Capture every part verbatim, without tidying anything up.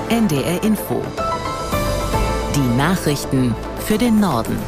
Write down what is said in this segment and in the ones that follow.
N D R Info. Die Nachrichten für den Norden.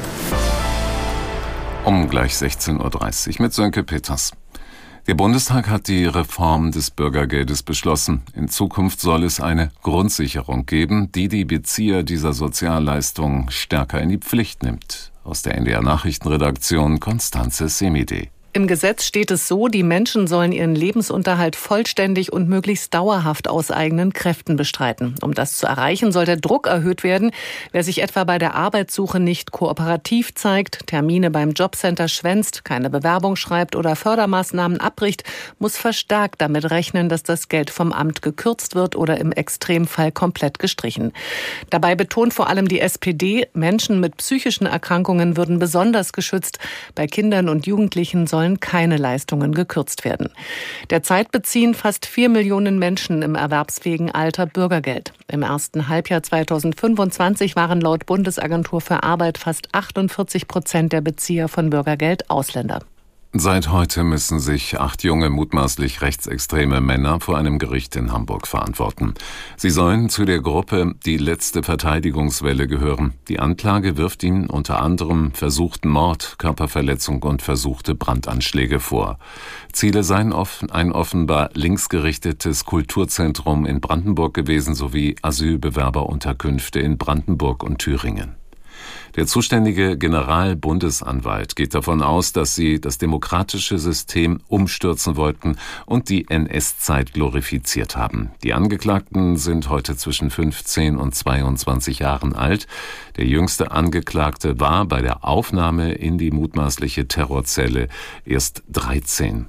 Um gleich sechzehn Uhr dreißig mit Sönke Peters. Der Bundestag hat die Reform des Bürgergeldes beschlossen. In Zukunft soll es eine Grundsicherung geben, die die Bezieher dieser Sozialleistungen stärker in die Pflicht nimmt. Aus der N D R-Nachrichtenredaktion Konstanze Semide. Im Gesetz steht es so, die Menschen sollen ihren Lebensunterhalt vollständig und möglichst dauerhaft aus eigenen Kräften bestreiten. Um das zu erreichen, soll der Druck erhöht werden. Wer sich etwa bei der Arbeitssuche nicht kooperativ zeigt, Termine beim Jobcenter schwänzt, keine Bewerbung schreibt oder Fördermaßnahmen abbricht, muss verstärkt damit rechnen, dass das Geld vom Amt gekürzt wird oder im Extremfall komplett gestrichen. Dabei betont vor allem die S P D, Menschen mit psychischen Erkrankungen würden besonders geschützt. Bei Kindern und Jugendlichen sollen keine Leistungen gekürzt werden. Derzeit beziehen fast vier Millionen Menschen im erwerbsfähigen Alter Bürgergeld. Im ersten Halbjahr zweitausendfünfundzwanzig waren laut Bundesagentur für Arbeit fast achtundvierzig Prozent der Bezieher von Bürgergeld Ausländer. Seit heute müssen sich acht junge, mutmaßlich rechtsextreme Männer vor einem Gericht in Hamburg verantworten. Sie sollen zu der Gruppe Die letzte Verteidigungswelle gehören. Die Anklage wirft ihnen unter anderem versuchten Mord, Körperverletzung und versuchte Brandanschläge vor. Ziele seien offen, ein offenbar linksgerichtetes Kulturzentrum in Brandenburg gewesen sowie Asylbewerberunterkünfte in Brandenburg und Thüringen. Der zuständige Generalbundesanwalt geht davon aus, dass sie das demokratische System umstürzen wollten und die N S-Zeit glorifiziert haben. Die Angeklagten sind heute zwischen fünfzehn und zweiundzwanzig Jahren alt. Der jüngste Angeklagte war bei der Aufnahme in die mutmaßliche Terrorzelle erst dreizehn.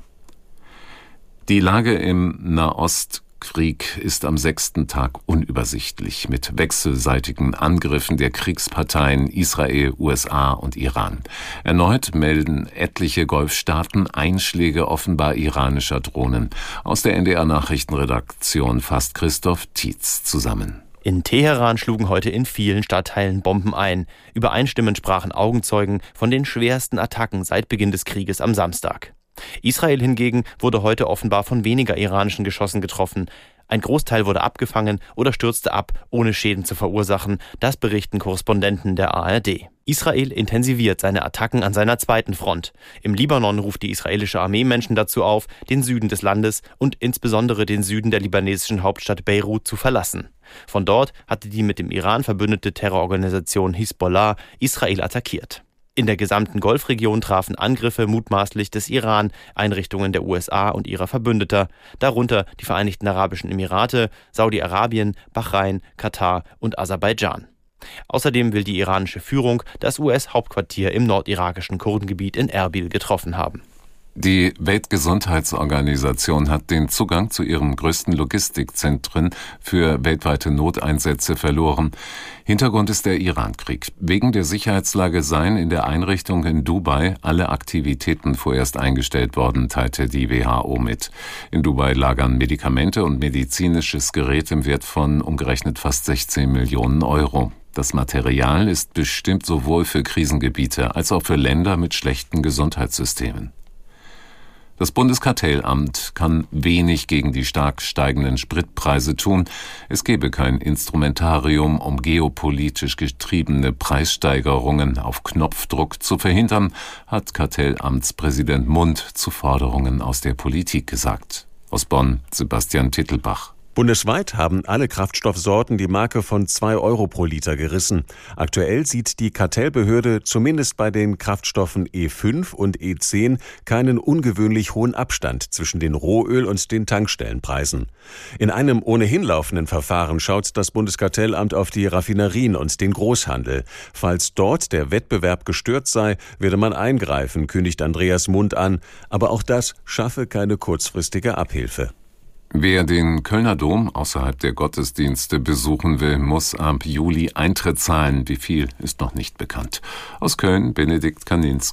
Die Lage im Nahost Krieg ist am sechsten Tag unübersichtlich mit wechselseitigen Angriffen der Kriegsparteien Israel, U S A und Iran. Erneut melden etliche Golfstaaten Einschläge offenbar iranischer Drohnen. Aus der N D R-Nachrichtenredaktion fasst Christoph Tietz zusammen. In Teheran schlugen heute in vielen Stadtteilen Bomben ein. Übereinstimmend sprachen Augenzeugen von den schwersten Attacken seit Beginn des Krieges am Samstag. Israel hingegen wurde heute offenbar von weniger iranischen Geschossen getroffen. Ein Großteil wurde abgefangen oder stürzte ab, ohne Schäden zu verursachen. Das berichten Korrespondenten der A R D. Israel intensiviert seine Attacken an seiner zweiten Front. Im Libanon ruft die israelische Armee Menschen dazu auf, den Süden des Landes und insbesondere den Süden der libanesischen Hauptstadt Beirut zu verlassen. Von dort hatte die mit dem Iran verbündete Terrororganisation Hisbollah Israel attackiert. In der gesamten Golfregion trafen Angriffe mutmaßlich des Iran Einrichtungen der U S A und ihrer Verbündeter, darunter die Vereinigten Arabischen Emirate, Saudi-Arabien, Bahrain, Katar und Aserbaidschan. Außerdem will die iranische Führung das U S-Hauptquartier im nordirakischen Kurdengebiet in Erbil getroffen haben. Die Weltgesundheitsorganisation hat den Zugang zu ihren größten Logistikzentren für weltweite Noteinsätze verloren. Hintergrund ist der Iran-Krieg. Wegen der Sicherheitslage seien in der Einrichtung in Dubai alle Aktivitäten vorerst eingestellt worden, teilte die W H O mit. In Dubai lagern Medikamente und medizinisches Gerät im Wert von umgerechnet fast sechzehn Millionen Euro. Das Material ist bestimmt sowohl für Krisengebiete als auch für Länder mit schlechten Gesundheitssystemen. Das Bundeskartellamt kann wenig gegen die stark steigenden Spritpreise tun. Es gebe kein Instrumentarium, um geopolitisch getriebene Preissteigerungen auf Knopfdruck zu verhindern, hat Kartellamtspräsident Mund zu Forderungen aus der Politik gesagt. Aus Bonn, Sebastian Tittelbach. Bundesweit haben alle Kraftstoffsorten die Marke von zwei Euro pro Liter gerissen. Aktuell sieht die Kartellbehörde zumindest bei den Kraftstoffen E fünf und E zehn keinen ungewöhnlich hohen Abstand zwischen den Rohöl- und den Tankstellenpreisen. In einem ohnehin laufenden Verfahren schaut das Bundeskartellamt auf die Raffinerien und den Großhandel. Falls dort der Wettbewerb gestört sei, werde man eingreifen, kündigt Andreas Mund an. Aber auch das schaffe keine kurzfristige Abhilfe. Wer den Kölner Dom außerhalb der Gottesdienste besuchen will, muss ab Juli Eintritt zahlen. Wie viel, ist noch nicht bekannt. Aus Köln, Benedikt Kaninski.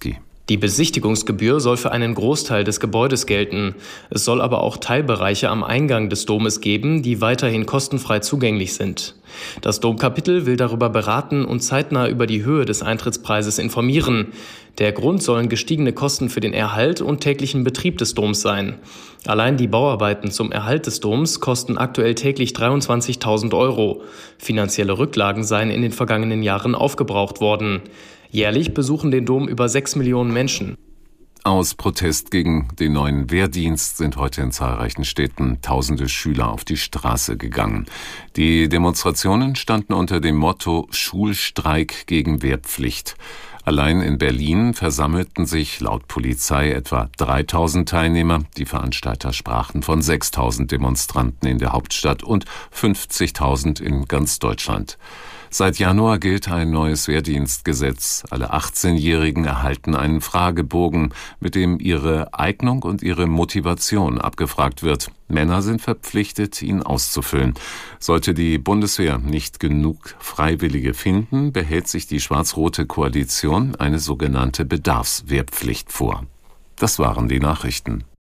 Die Besichtigungsgebühr soll für einen Großteil des Gebäudes gelten. Es soll aber auch Teilbereiche am Eingang des Domes geben, die weiterhin kostenfrei zugänglich sind. Das Domkapitel will darüber beraten und zeitnah über die Höhe des Eintrittspreises informieren. Der Grund sollen gestiegene Kosten für den Erhalt und täglichen Betrieb des Doms sein. Allein die Bauarbeiten zum Erhalt des Doms kosten aktuell täglich dreiundzwanzigtausend Euro. Finanzielle Rücklagen seien in den vergangenen Jahren aufgebraucht worden. Jährlich besuchen den Dom über sechs Millionen Menschen. Aus Protest gegen den neuen Wehrdienst sind heute in zahlreichen Städten tausende Schüler auf die Straße gegangen. Die Demonstrationen standen unter dem Motto Schulstreik gegen Wehrpflicht. Allein in Berlin versammelten sich laut Polizei etwa dreitausend Teilnehmer. Die Veranstalter sprachen von sechstausend Demonstranten in der Hauptstadt und fünfzigtausend in ganz Deutschland. Seit Januar gilt ein neues Wehrdienstgesetz. Alle achtzehnjährigen erhalten einen Fragebogen, mit dem ihre Eignung und ihre Motivation abgefragt wird. Männer sind verpflichtet, ihn auszufüllen. Sollte die Bundeswehr nicht genug Freiwillige finden, behält sich die schwarz-rote Koalition eine sogenannte Bedarfswehrpflicht vor. Das waren die Nachrichten.